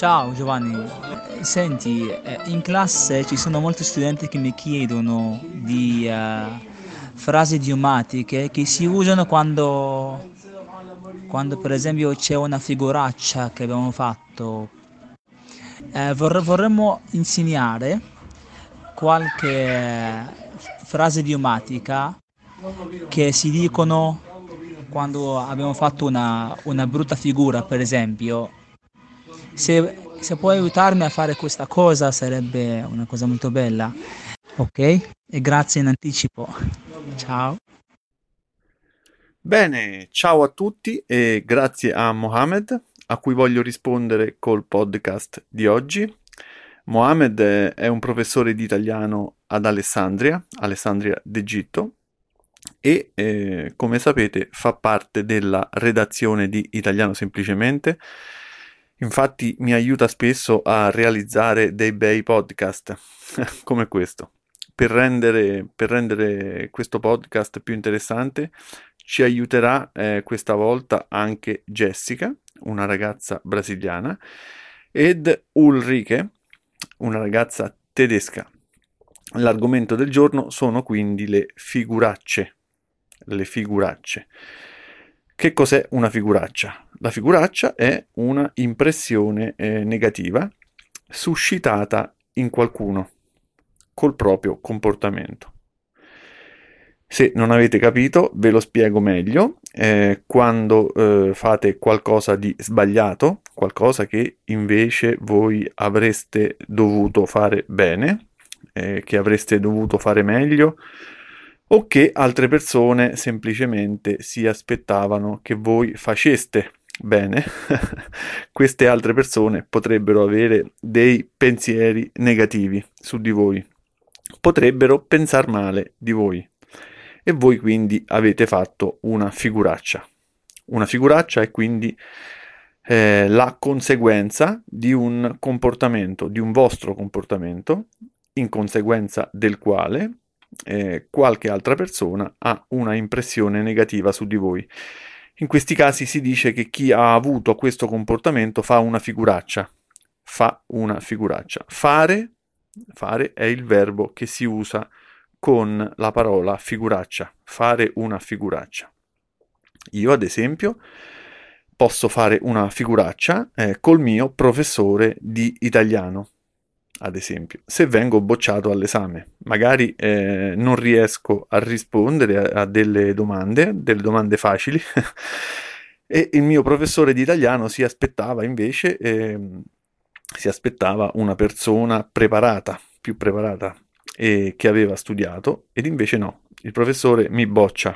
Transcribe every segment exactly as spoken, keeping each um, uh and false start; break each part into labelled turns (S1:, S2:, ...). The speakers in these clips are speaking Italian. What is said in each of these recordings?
S1: Ciao Giovanni. Eh, senti, eh, in classe ci sono molti studenti che mi chiedono di eh, frasi idiomatiche che si usano quando, quando per esempio c'è una figuraccia che abbiamo fatto. Eh, vorre- vorremmo insegnare qualche frase idiomatica che si dicono quando abbiamo fatto una, una brutta figura, per esempio. Se, se puoi aiutarmi a fare questa cosa sarebbe una cosa molto bella, ok? E grazie in anticipo. Ciao.
S2: Bene, ciao a tutti e grazie a Mohamed, a cui voglio rispondere col podcast di oggi. Mohamed è è un professore di italiano ad Alessandria, Alessandria d'Egitto, e eh, come sapete fa parte della redazione di Italiano Semplicemente. Infatti mi aiuta spesso a realizzare dei bei podcast come questo. Per rendere, per rendere questo podcast più interessante ci aiuterà eh, questa volta anche Jessica, una ragazza brasiliana, ed Ulrike, una ragazza tedesca. L'argomento del giorno sono quindi le figuracce. Le figuracce. Che cos'è una figuraccia? La figuraccia è una impressione eh, negativa suscitata in qualcuno col proprio comportamento. Se non avete capito, ve lo spiego meglio. Eh, quando eh, fate qualcosa di sbagliato, qualcosa che invece voi avreste dovuto fare bene, eh, che avreste dovuto fare meglio, o che altre persone semplicemente si aspettavano che voi faceste bene, queste altre persone potrebbero avere dei pensieri negativi su di voi, potrebbero pensare male di voi e voi quindi avete fatto una figuraccia. Una figuraccia è quindi eh, la conseguenza di un comportamento, di un vostro comportamento, in conseguenza del quale eh, qualche altra persona ha una impressione negativa su di voi. In questi casi si dice che chi ha avuto questo comportamento fa una figuraccia. Fa una figuraccia. Fare, fare è il verbo che si usa con la parola figuraccia, fare una figuraccia. Io, ad esempio, posso fare una figuraccia eh, col mio professore di italiano, ad esempio, se vengo bocciato all'esame. Magari eh, non riesco a rispondere a, a delle domande, delle domande facili, e il mio professore di italiano si aspettava invece, eh, si aspettava una persona preparata, più preparata, e che aveva studiato, ed invece no, il professore mi boccia.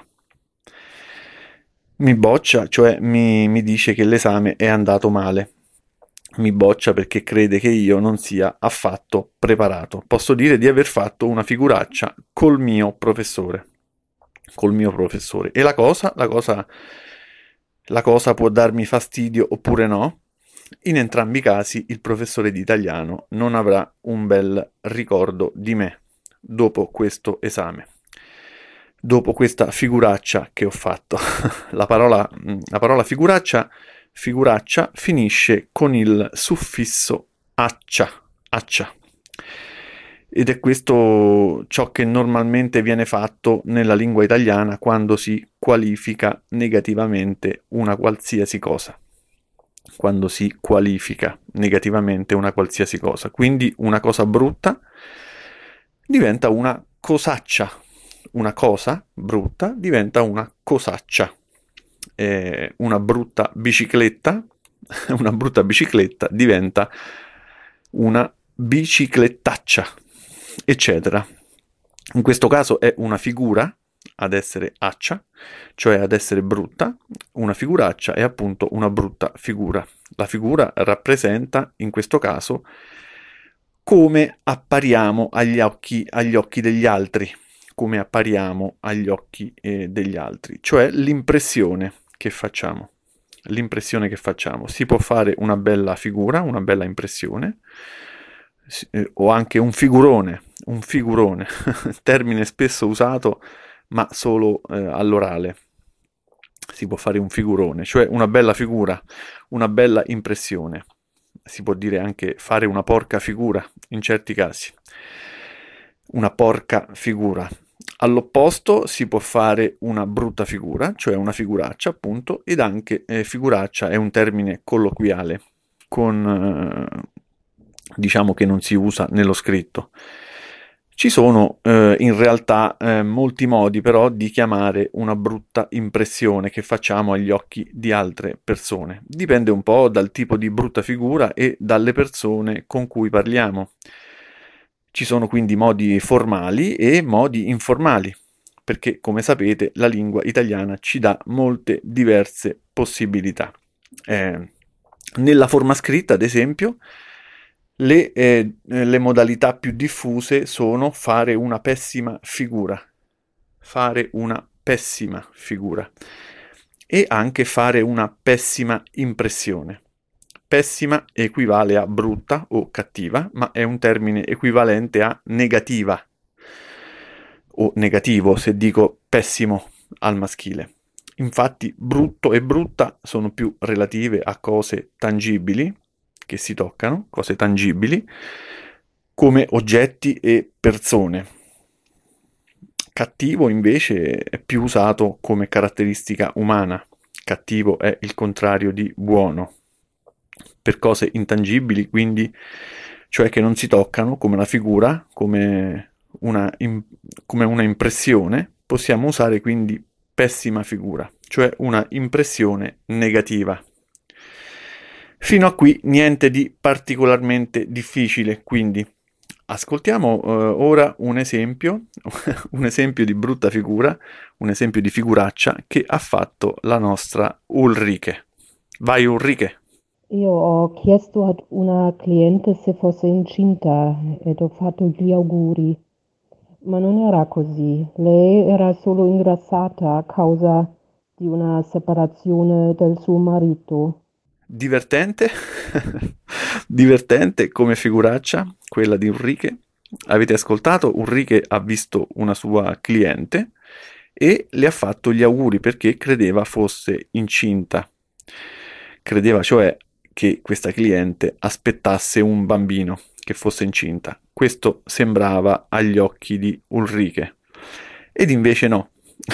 S2: Mi boccia, cioè mi, mi dice che l'esame è andato male. Mi boccia perché crede che io non sia affatto preparato. Posso dire di aver fatto una figuraccia col mio professore. Col mio professore. E la cosa, la cosa, la cosa può darmi fastidio oppure no. In entrambi i casi il professore di italiano non avrà un bel ricordo di me dopo questo esame, dopo questa figuraccia che ho fatto. La parola, la parola figuraccia, figuraccia finisce con il suffisso accia, accia. Ed è questo ciò che normalmente viene fatto nella lingua italiana quando si qualifica negativamente una qualsiasi cosa. Quando si qualifica negativamente una qualsiasi cosa. Quindi una cosa brutta diventa una cosaccia. Una cosa brutta diventa una cosaccia. Eh, una brutta bicicletta, una brutta bicicletta diventa una biciclettaccia, eccetera. In questo caso è una figura ad essere accia, cioè ad essere brutta. Una figuraccia è appunto una brutta figura. La figura rappresenta, in questo caso, come appariamo agli occhi, agli occhi degli altri, come appariamo agli occhi eh, degli altri, cioè l'impressione che facciamo. L'impressione che facciamo. Si può fare una bella figura, una bella impressione, eh, o anche un figurone, un figurone, termine spesso usato ma solo eh, all'orale. Si può fare un figurone, cioè una bella figura, una bella impressione. si può dire anche fare una porca figura in certi casi. Una porca figura. All'opposto si può fare una brutta figura, cioè una figuraccia appunto, ed anche eh, figuraccia è un termine colloquiale, con, eh, diciamo che non si usa nello scritto. Ci sono eh, in realtà eh, molti modi però di chiamare una brutta impressione che facciamo agli occhi di altre persone. Dipende un po' dal tipo di brutta figura e dalle persone con cui parliamo. Ci sono quindi modi formali e modi informali, perché come sapete la lingua italiana ci dà molte diverse possibilità. Eh, nella forma scritta, ad esempio, le, eh, le modalità più diffuse sono fare una pessima figura, fare una pessima figura e anche fare una pessima impressione. Pessima equivale a brutta o cattiva, ma è un termine equivalente a negativa o negativo se dico pessimo al maschile. Infatti brutto e brutta sono più relative a cose tangibili, che si toccano, cose tangibili, come oggetti e persone. Cattivo invece è più usato come caratteristica umana. Cattivo è il contrario di buono. Per cose intangibili, quindi, cioè che non si toccano, come la figura, come una, im- come una impressione, possiamo usare quindi pessima figura, cioè una impressione negativa. Fino a qui niente di particolarmente difficile, quindi ascoltiamo eh, ora un esempio, un esempio di brutta figura, un esempio di figuraccia che ha fatto la nostra Ulrike. Vai Ulrike!
S3: Io ho chiesto ad una cliente se fosse incinta ed ho fatto gli auguri, ma non era così. Lei era solo ingrassata a causa di una separazione del suo marito.
S2: Divertente, divertente come figuraccia, quella di Ulrike. Avete ascoltato? Ulrike ha visto una sua cliente e le ha fatto gli auguri perché credeva fosse incinta. Credeva cioè che questa cliente aspettasse un bambino, che fosse incinta. Questo sembrava agli occhi di Ulrike. Ed invece no.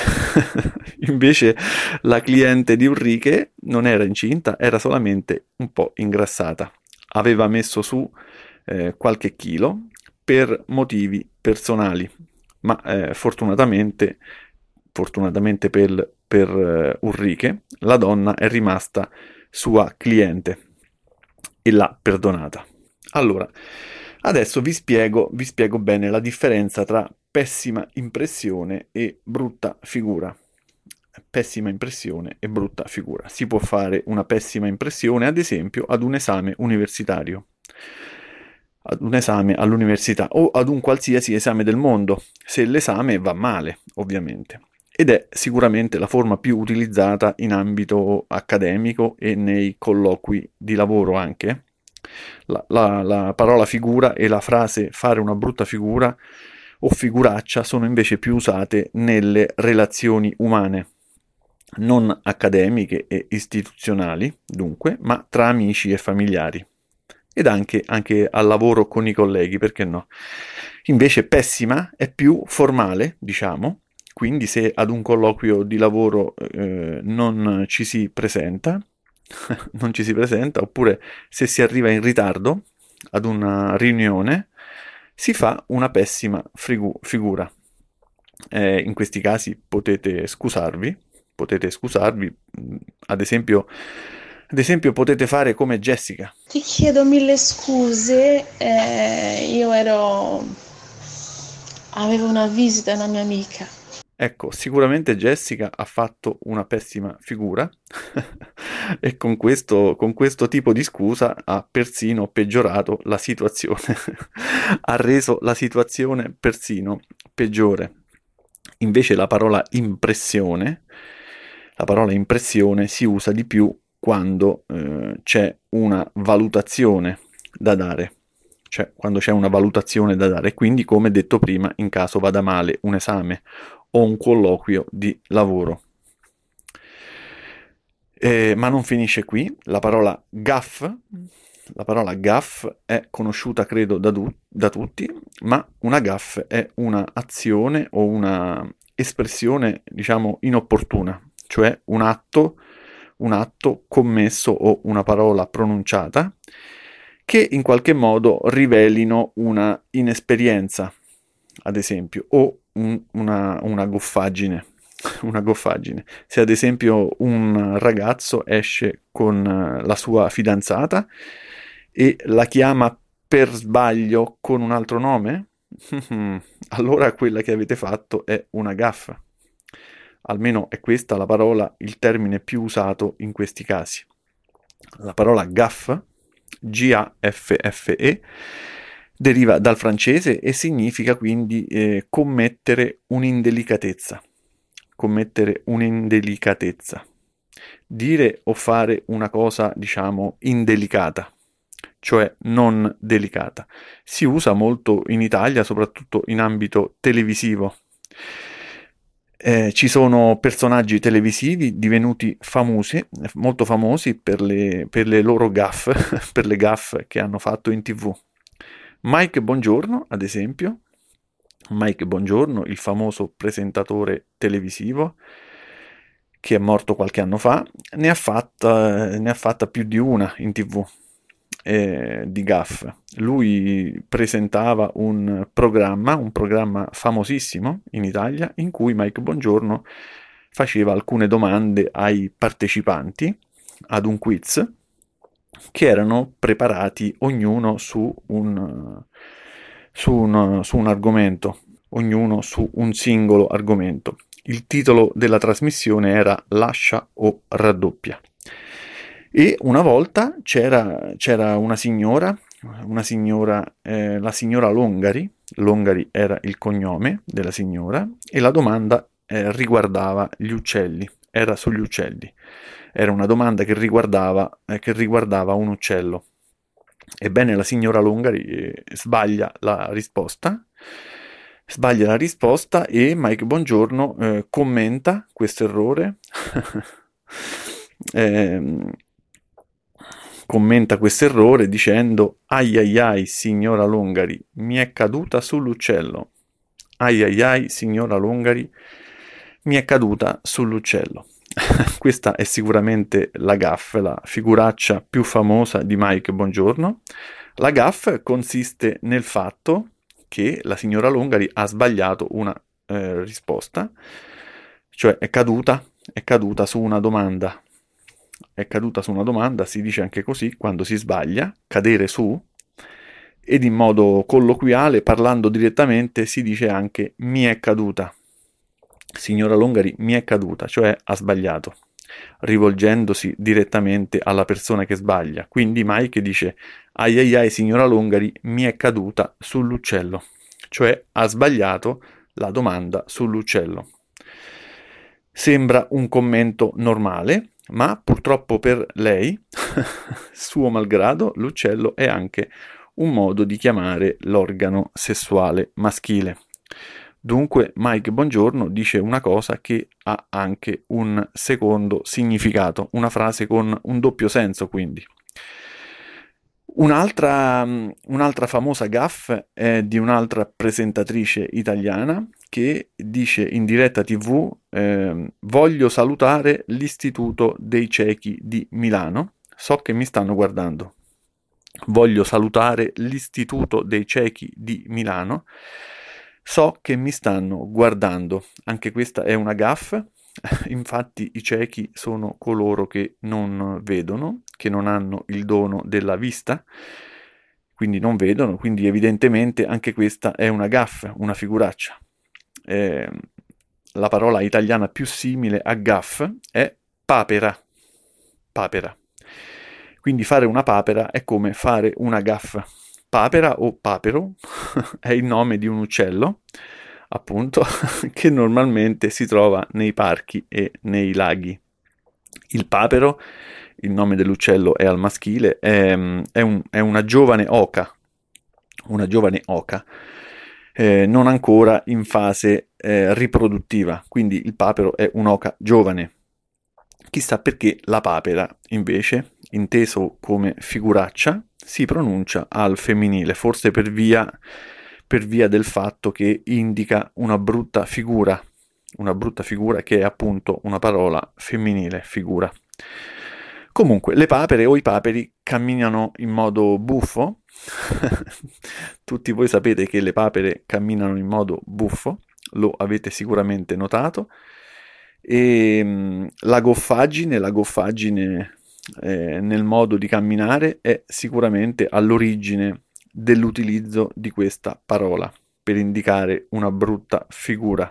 S2: Invece la cliente di Ulrike non era incinta, era solamente un po' ingrassata. Aveva messo su eh, qualche chilo per motivi personali, ma eh, fortunatamente, fortunatamente per, per eh, Ulrike, la donna è rimasta sua cliente e l'ha perdonata. Allora, adesso vi spiego, vi spiego bene la differenza tra pessima impressione e brutta figura. Pessima impressione e brutta figura. Si può fare una pessima impressione, ad esempio, ad un esame universitario, ad un esame all'università o ad un qualsiasi esame del mondo, se l'esame va male, ovviamente. Ed è sicuramente la forma più utilizzata in ambito accademico e nei colloqui di lavoro anche. La, la, la parola figura e la frase fare una brutta figura o figuraccia sono invece più usate nelle relazioni umane, non accademiche e istituzionali, dunque, ma tra amici e familiari. Ed anche, anche al lavoro con i colleghi, perché no? Invece pessima è più formale, diciamo, quindi se ad un colloquio di lavoro eh, non ci si presenta, non ci si presenta, oppure se si arriva in ritardo ad una riunione, si fa una pessima frigu- figura. Eh, in questi casi potete scusarvi, potete scusarvi, ad esempio, ad esempio potete fare come Jessica.
S4: Ti chiedo mille scuse, eh, io ero... avevo una visita, una mia amica.
S2: Ecco, sicuramente Jessica ha fatto una pessima figura e con questo, con questo tipo di scusa ha persino peggiorato la situazione, ha reso la situazione persino peggiore. Invece la parola impressione, la parola impressione si usa di più quando eh, c'è una valutazione da dare, cioè quando c'è una valutazione da dare, quindi come detto prima in caso vada male un esame o un colloquio di lavoro. Eh, ma non finisce qui, la parola gaff, La parola gaff è conosciuta, credo, da, du- da tutti, ma una gaff è una azione o una espressione, diciamo, inopportuna, cioè un atto, un atto commesso o una parola pronunciata che in qualche modo rivelino una inesperienza, ad esempio, o un- una, una goffaggine. Una goffaggine. Se ad esempio un ragazzo esce con eh, la sua fidanzata e la chiama per sbaglio con un altro nome, allora quella che avete fatto è una gaffa. Almeno è questa la parola, il termine più usato in questi casi. La parola gaff, G A F F E, deriva dal francese e significa quindi eh, commettere un'indelicatezza. Commettere un'indelicatezza. Dire o fare una cosa, diciamo, indelicata, cioè non delicata. Si usa molto in Italia, soprattutto in ambito televisivo. Eh, ci sono personaggi televisivi divenuti famosi, molto famosi per le, per le loro gaffe, per le gaffe che hanno fatto in tivù. Mike Bongiorno, ad esempio, Mike Bongiorno, il famoso presentatore televisivo che è morto qualche anno fa, ne ha fatta, ne ha fatta più di una in tivù eh, di gaffe. Lui presentava un programma, un programma famosissimo in Italia, in cui Mike Bongiorno faceva alcune domande ai partecipanti ad un quiz che erano preparati ognuno su un, su un, su un argomento, ognuno su un singolo argomento. Il titolo della trasmissione era Lascia o raddoppia. E una volta c'era, c'era una signora, una signora eh, la signora Longari, Longari era il cognome della signora, e la domanda eh, riguardava gli uccelli, era sugli uccelli. Era una domanda che riguardava, eh, che riguardava un uccello. Ebbene, la signora Longari eh, sbaglia la risposta, sbaglia la risposta e Mike Bongiorno eh, commenta questo errore, eh, commenta questo errore dicendo: ai ai ai, signora Longari, mi è caduta sull'uccello. Ai ai ai, signora Longari, mi è caduta sull'uccello. Questa è sicuramente la gaffe, la figuraccia più famosa di Mike Bongiorno. La gaffe consiste nel fatto che la signora Longari ha sbagliato una eh, risposta, cioè è caduta, è caduta su una domanda. È caduta su una domanda, si dice anche così, quando si sbaglia, cadere su, ed in modo colloquiale, parlando direttamente, si dice anche mi è caduta. Signora Longari mi è caduta, cioè ha sbagliato, rivolgendosi direttamente alla persona che sbaglia. Quindi Mike dice: ai ai ai, signora Longari, mi è caduta sull'uccello, cioè ha sbagliato la domanda sull'uccello. Sembra un commento normale, ma purtroppo per lei, suo malgrado, l'uccello è anche un modo di chiamare l'organo sessuale maschile. Dunque Mike Bongiorno dice una cosa che ha anche un secondo significato, una frase con un doppio senso, quindi. Un'altra, un'altra famosa gaffe è di un'altra presentatrice italiana che dice in diretta tivù eh, voglio salutare l'Istituto dei Ciechi di Milano, so che mi stanno guardando, voglio salutare l'Istituto dei Ciechi di Milano, so che mi stanno guardando. Anche questa è una gaffe. Infatti i ciechi sono coloro che non vedono, che non hanno il dono della vista, quindi non vedono, quindi evidentemente anche questa è una gaffe, una figuraccia. Eh, la parola italiana più simile a gaffe è papera, papera. Quindi fare una papera è come fare una gaffa. Papera o papero è il nome di un uccello, appunto, che normalmente si trova nei parchi e nei laghi. Il papero, il nome dell'uccello è al maschile, è, è, un, è una giovane oca, una giovane oca, eh, non ancora in fase eh, riproduttiva, quindi il papero è un'oca giovane. Chissà perché la papera, invece, inteso come figuraccia, si pronuncia al femminile, forse per via, per via del fatto che indica una brutta figura, una brutta figura che è appunto una parola femminile, figura. Comunque, le papere o i paperi camminano in modo buffo. Tutti voi sapete che le papere camminano in modo buffo, lo avete sicuramente notato. E mh, la goffaggine, la goffaggine eh, nel modo di camminare è sicuramente all'origine dell'utilizzo di questa parola per indicare una brutta figura.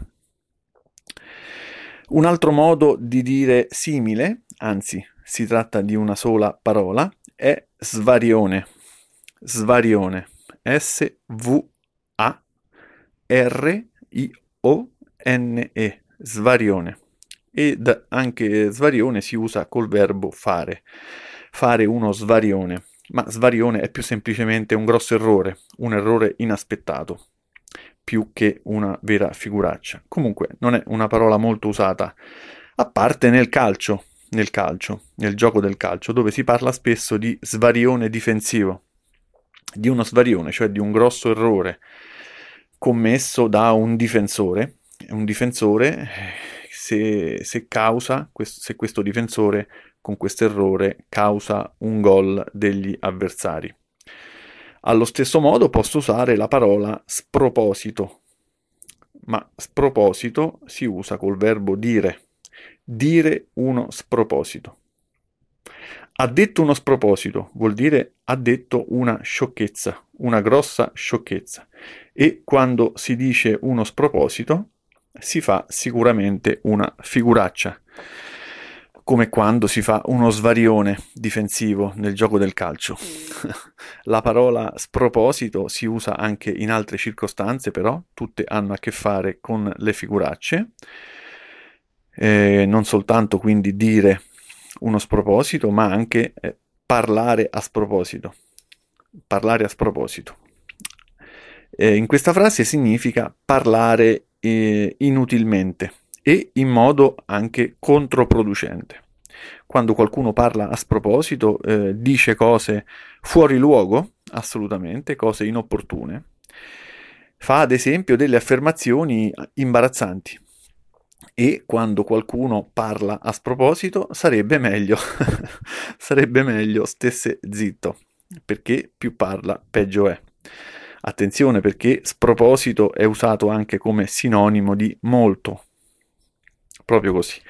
S2: Un altro modo di dire simile, anzi si tratta di una sola parola, è svarione. Svarione. S V A R I O N E. Svarione. Ed anche svarione si usa col verbo fare. Fare uno svarione. Ma svarione è più semplicemente un grosso errore, un errore inaspettato, più che una vera figuraccia. Comunque non è una parola molto usata, a parte nel calcio, nel calcio, nel gioco del calcio, dove si parla spesso di svarione difensivo, di uno svarione, cioè di un grosso errore commesso da un difensore. Un difensore, se, se causa, se questo difensore con questo errore causa un gol degli avversari. Allo stesso modo posso usare la parola sproposito, ma sproposito si usa col verbo dire, dire uno sproposito. Ha detto uno sproposito vuol dire ha detto una sciocchezza, una grossa sciocchezza, e quando si dice uno sproposito si fa sicuramente una figuraccia, come quando si fa uno svarione difensivo nel gioco del calcio. La parola sproposito si usa anche in altre circostanze, però tutte hanno a che fare con le figuracce, eh, non soltanto quindi dire uno sproposito, ma anche eh, parlare a sproposito. Parlare a sproposito. Eh, in questa frase significa parlare eh, inutilmente e in modo anche controproducente. Quando qualcuno parla a sproposito, eh, dice cose fuori luogo, assolutamente, cose inopportune, fa ad esempio delle affermazioni imbarazzanti. E quando qualcuno parla a sproposito sarebbe meglio, sarebbe meglio stesse zitto, perché più parla peggio è. Attenzione, perché sproposito è usato anche come sinonimo di molto, proprio così.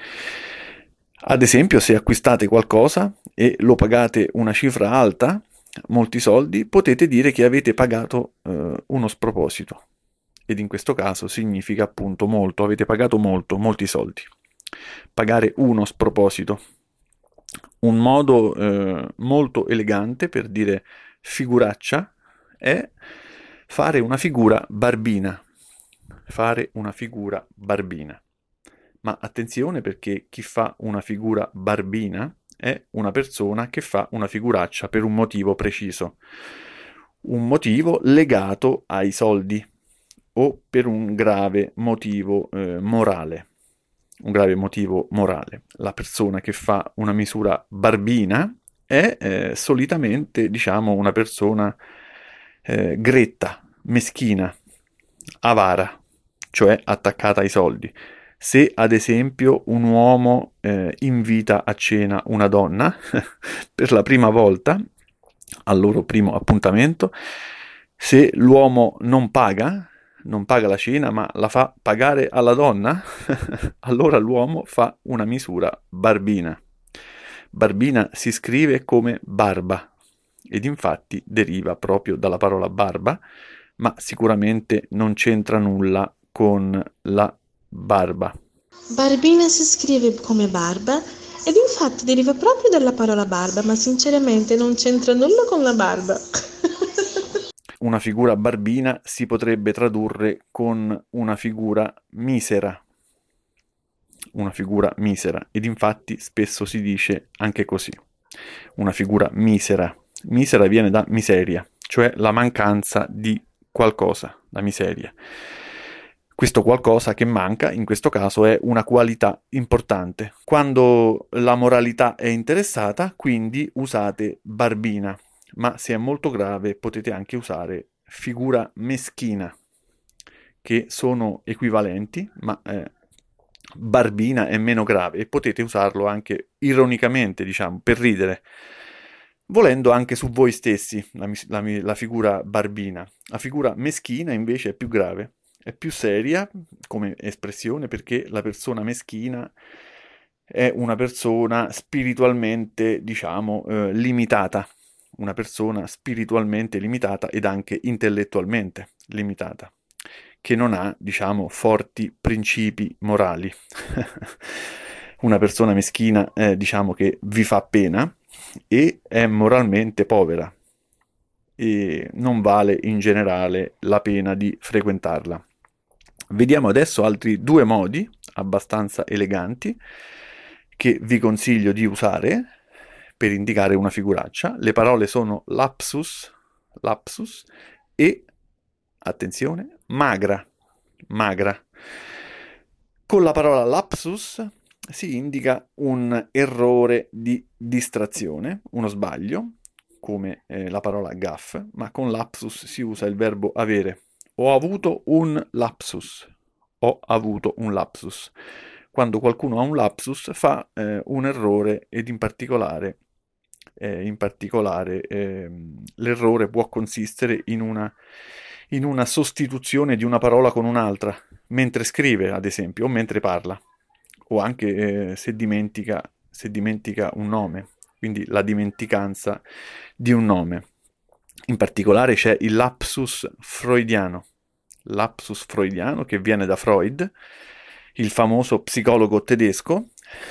S2: Ad esempio, se acquistate qualcosa e lo pagate una cifra alta, molti soldi, potete dire che avete pagato eh, uno sproposito. Ed in questo caso significa appunto molto, avete pagato molto, molti soldi. Pagare uno sproposito. Un modo eh, molto elegante per dire figuraccia è fare una figura barbina. Fare una figura barbina. Ma attenzione, perché chi fa una figura barbina è una persona che fa una figuraccia per un motivo preciso. Un motivo legato ai soldi o per un grave motivo eh, morale. Un grave motivo morale. La persona che fa una misura barbina è eh, solitamente, diciamo, una persona eh, gretta, meschina, avara, cioè attaccata ai soldi. Se ad esempio un uomo eh, invita a cena una donna per la prima volta, al loro primo appuntamento, se l'uomo non paga, non paga la cena ma la fa pagare alla donna, allora l'uomo fa una misura barbina. Barbina si scrive come barba ed infatti deriva proprio dalla parola barba, ma sicuramente non c'entra nulla con la barba.
S4: Barbina si scrive come barba ed infatti deriva proprio dalla parola barba, ma sinceramente non c'entra nulla con la barba.
S2: Una figura barbina si potrebbe tradurre con una figura misera. Una figura misera, ed infatti spesso si dice anche così. Una figura misera. Misera viene da miseria, cioè la mancanza di qualcosa, la miseria. Questo qualcosa che manca, in questo caso, è una qualità importante. Quando la moralità è interessata, quindi usate barbina, ma se è molto grave potete anche usare figura meschina, che sono equivalenti, ma eh, barbina è meno grave e potete usarlo anche ironicamente, diciamo, per ridere, volendo anche su voi stessi, la, la, la figura barbina. La figura meschina invece è più grave. È più seria come espressione perché la persona meschina è una persona spiritualmente, diciamo, eh, limitata, una persona spiritualmente limitata ed anche intellettualmente limitata, che non ha, diciamo, forti principi morali. Una persona meschina, eh, diciamo che vi fa pena e è moralmente povera e non vale in generale la pena di frequentarla. Vediamo adesso altri due modi abbastanza eleganti che vi consiglio di usare per indicare una figuraccia. Le parole sono lapsus, lapsus e, attenzione, magra, magra. Con la parola lapsus si indica un errore di distrazione, uno sbaglio, come eh, la parola gaff, ma con lapsus si usa il verbo avere. Ho avuto un lapsus. Ho avuto un lapsus. Quando qualcuno ha un lapsus fa eh, un errore ed in particolare, eh, in particolare eh, l'errore può consistere in una, in una sostituzione di una parola con un'altra, mentre scrive, ad esempio, o mentre parla, o anche eh, se dimentica, se dimentica un nome, quindi la dimenticanza di un nome. In particolare c'è il lapsus freudiano, lapsus freudiano che viene da Freud, il famoso psicologo tedesco.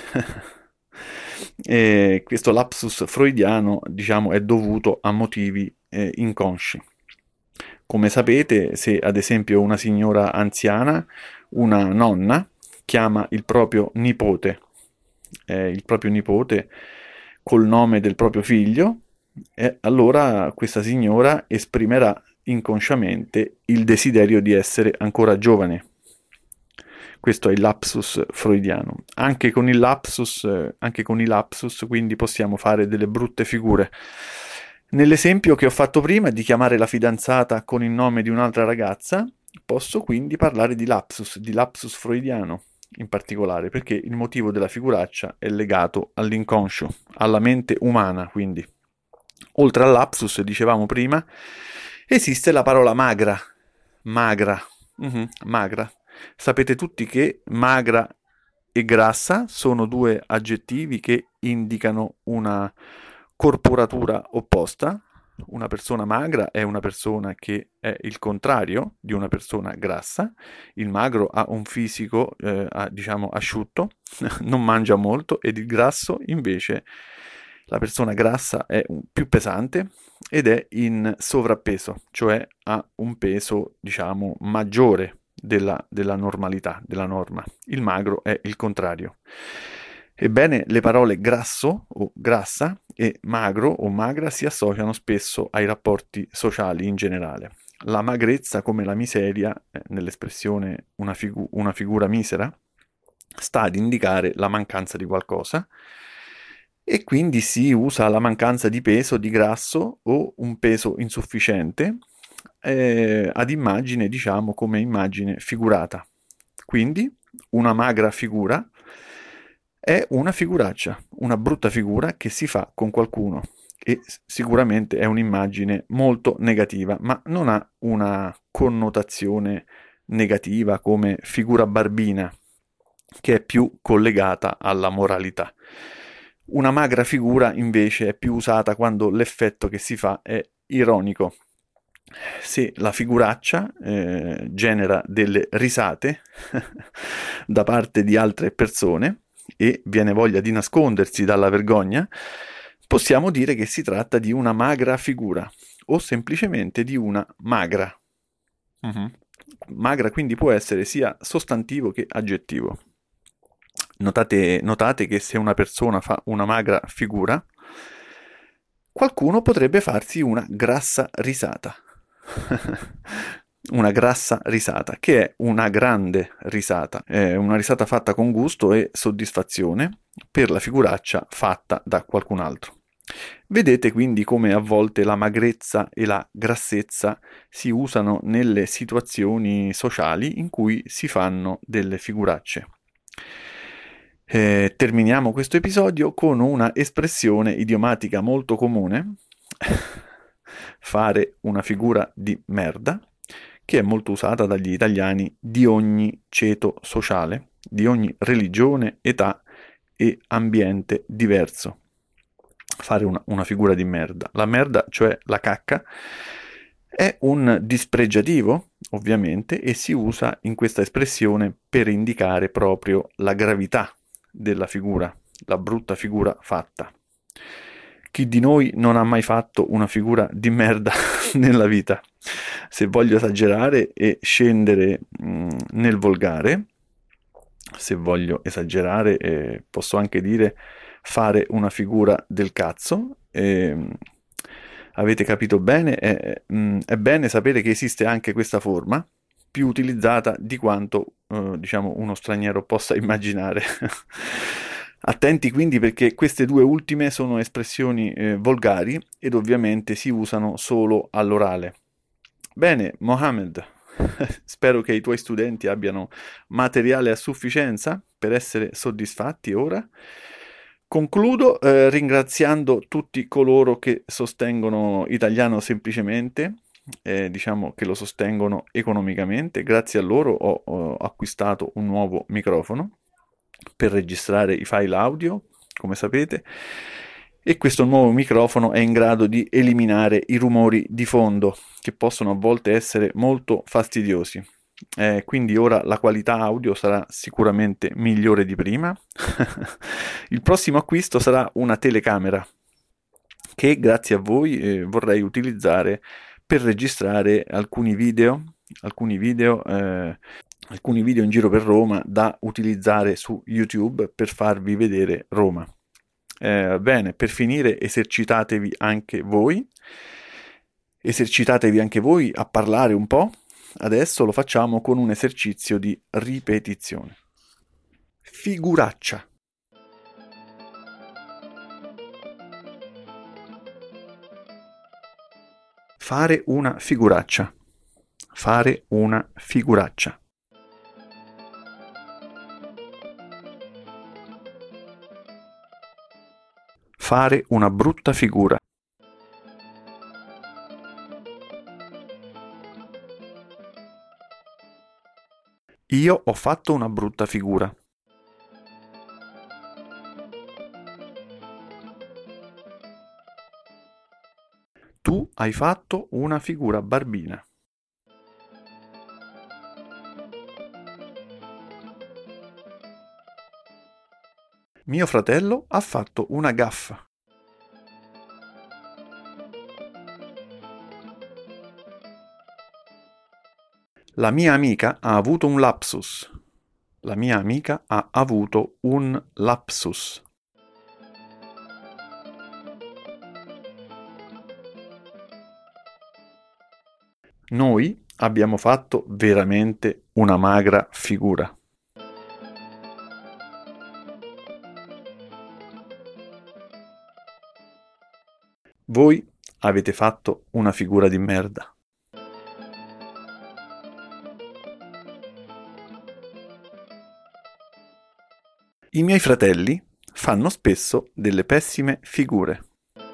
S2: E questo lapsus freudiano, diciamo, è dovuto a motivi eh, inconsci. Come sapete, se ad esempio una signora anziana, una nonna, chiama il proprio nipote, eh, il proprio nipote col nome del proprio figlio, e allora questa signora esprimerà inconsciamente il desiderio di essere ancora giovane. Questo è il lapsus freudiano. Anche con il lapsus, eh, anche con i lapsus, quindi possiamo fare delle brutte figure. Nell'esempio che ho fatto prima di chiamare la fidanzata con il nome di un'altra ragazza, posso quindi parlare di lapsus, di lapsus freudiano in particolare, perché il motivo della figuraccia è legato all'inconscio, alla mente umana, quindi. Oltre al lapsus, dicevamo prima, esiste la parola magra, magra, uh-huh, magra. Sapete tutti che magra e grassa sono due aggettivi che indicano una corporatura opposta. Una persona magra è una persona che è il contrario di una persona grassa. Il magro ha un fisico, eh, diciamo, asciutto, non mangia molto, ed il grasso invece, la persona grassa è più pesante ed è in sovrappeso, cioè ha un peso, diciamo, maggiore della, della normalità, della norma. Il magro è il contrario. Ebbene, le parole grasso o grassa e magro o magra si associano spesso ai rapporti sociali in generale. La magrezza, come la miseria, eh, nell'espressione una, figu- una figura misera, sta ad indicare la mancanza di qualcosa, e quindi si usa la mancanza di peso, di grasso o un peso insufficiente eh, ad immagine, diciamo, come immagine figurata. Quindi una magra figura è una figuraccia, una brutta figura che si fa con qualcuno e sicuramente è un'immagine molto negativa, ma non ha una connotazione negativa come figura barbina, che è più collegata alla moralità. Una magra figura invece è più usata quando l'effetto che si fa è ironico. Se la figuraccia eh, genera delle risate da parte di altre persone e viene voglia di nascondersi dalla vergogna, possiamo dire che si tratta di una magra figura o semplicemente di una magra. Uh-huh. Magra quindi può essere sia sostantivo che aggettivo. Notate, notate che se una persona fa una magra figura, qualcuno potrebbe farsi una grassa risata. una grassa risata, che è una grande risata, è una risata fatta con gusto e soddisfazione per la figuraccia fatta da qualcun altro. Vedete quindi come a volte la magrezza e la grassezza si usano nelle situazioni sociali in cui si fanno delle figuracce. Eh, terminiamo questo episodio con una espressione idiomatica molto comune, fare una figura di merda, che è molto usata dagli italiani di ogni ceto sociale, di ogni religione, età e ambiente diverso. Fare una, una figura di merda. La merda, cioè la cacca, è un dispregiativo, ovviamente, e si usa in questa espressione per indicare proprio la gravità della figura, la brutta figura fatta. Chi di noi non ha mai fatto una figura di merda nella vita? Se voglio esagerare e scendere mh, nel volgare, se voglio esagerare, eh, posso anche dire fare una figura del cazzo. Eh, avete capito bene? È, mh, è bene sapere che esiste anche questa forma, più utilizzata di quanto eh, diciamo uno straniero possa immaginare. Attenti quindi, perché queste due ultime sono espressioni eh, volgari ed ovviamente si usano solo all'orale. Bene, Mohammed, spero che i tuoi studenti abbiano materiale a sufficienza per essere soddisfatti ora. Concludo eh, ringraziando tutti coloro che sostengono Italiano Semplicemente, eh, diciamo che lo sostengono economicamente. Grazie a loro ho, ho acquistato un nuovo microfono per registrare i file audio, come sapete, e questo nuovo microfono è in grado di eliminare i rumori di fondo che possono a volte essere molto fastidiosi. Eh, quindi ora la qualità audio sarà sicuramente migliore di prima. Il prossimo acquisto sarà una telecamera che grazie a voi eh, vorrei utilizzare per registrare alcuni video, alcuni video eh, alcuni video in giro per Roma da utilizzare su YouTube per farvi vedere Roma. Eh, bene, per finire, esercitatevi anche voi, esercitatevi anche voi a parlare un po'. Adesso lo facciamo con un esercizio di ripetizione. Figuraccia. Fare una figuraccia. Fare una figuraccia. Fare una brutta figura. Io ho fatto una brutta figura. Tu hai fatto una figura barbina. Mio fratello ha fatto una gaffa. La mia amica ha avuto un lapsus. La mia amica ha avuto un lapsus. Noi abbiamo fatto veramente una magra figura. Voi avete fatto una figura di merda. I miei fratelli fanno spesso delle pessime figure.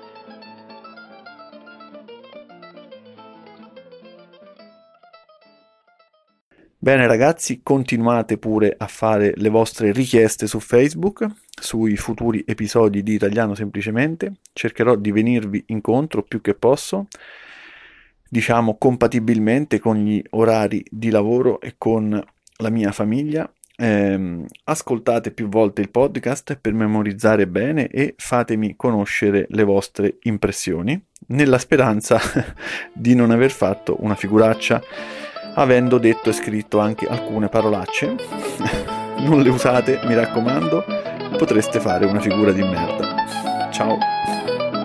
S2: Bene ragazzi, continuate pure a fare le vostre richieste su Facebook, sui futuri episodi di Italiano Semplicemente. Cercherò di venirvi incontro più che posso, diciamo compatibilmente con gli orari di lavoro e con la mia famiglia. Eh, ascoltate più volte il podcast per memorizzare bene e fatemi conoscere le vostre impressioni, nella speranza di non aver fatto una figuraccia avendo detto e scritto anche alcune parolacce. Non le usate, mi raccomando, potreste fare una figura di merda. Ciao!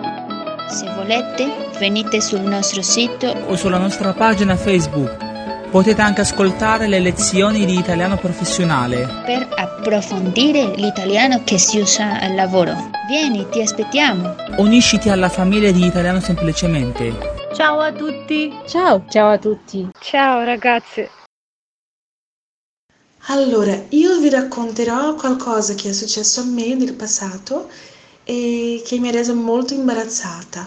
S5: Se volete, venite sul nostro sito
S1: o sulla nostra pagina Facebook. Potete anche ascoltare le lezioni di italiano professionale
S5: per approfondire l'italiano che si usa al lavoro. Vieni, ti aspettiamo.
S1: Unisciti alla famiglia di Italiano Semplicemente.
S6: Ciao a tutti.
S3: Ciao. Ciao a tutti.
S6: Ciao ragazzi.
S4: Allora, io vi racconterò qualcosa che è successo a me nel passato e che mi ha reso molto imbarazzata.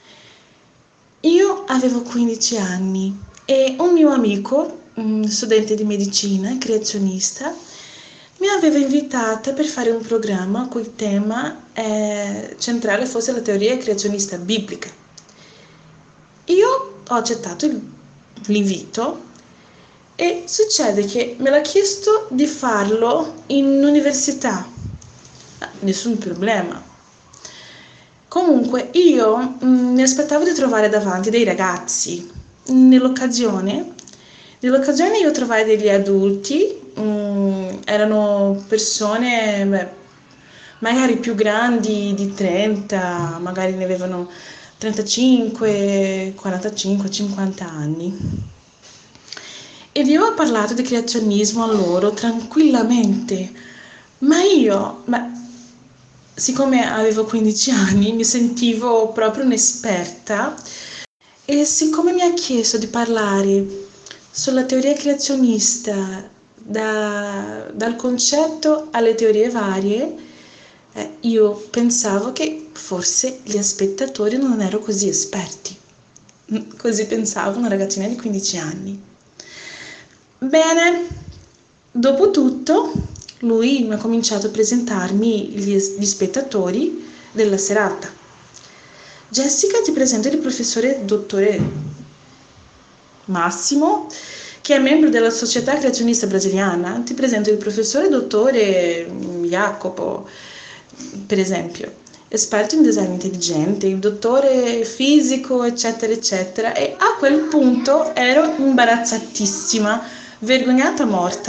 S4: Io avevo quindici anni e un mio amico, un studente di medicina, creazionista, mi aveva invitata per fare un programma a cui il tema eh, centrale fosse la teoria creazionista biblica. Io ho accettato il, l'invito e succede che me l'ha chiesto di farlo in università. Ah, nessun problema. Comunque io mh, mi aspettavo di trovare davanti dei ragazzi. Nell'occasione, nell'occasione io trovai degli adulti, mh, erano persone beh, magari più grandi di trenta, magari ne avevano trentacinque, quarantacinque, cinquanta anni. E io ho parlato di creazionismo a loro tranquillamente, ma io, ma, siccome avevo quindici anni, mi sentivo proprio un'esperta e siccome mi ha chiesto di parlare sulla teoria creazionista da, dal concetto alle teorie varie, eh, io pensavo che forse gli spettatori non erano così esperti. Così pensavo una ragazzina di quindici anni. Bene, dopo tutto, lui mi ha cominciato a presentarmi gli, gli spettatori della serata. Jessica, ti presento il professore dottore Massimo, che è membro della Società Creazionista Brasiliana. Ti presento il professore dottore Jacopo, per esempio, esperto in design intelligente, il dottore fisico, eccetera, eccetera. E a quel punto ero imbarazzatissima, vergognata morta.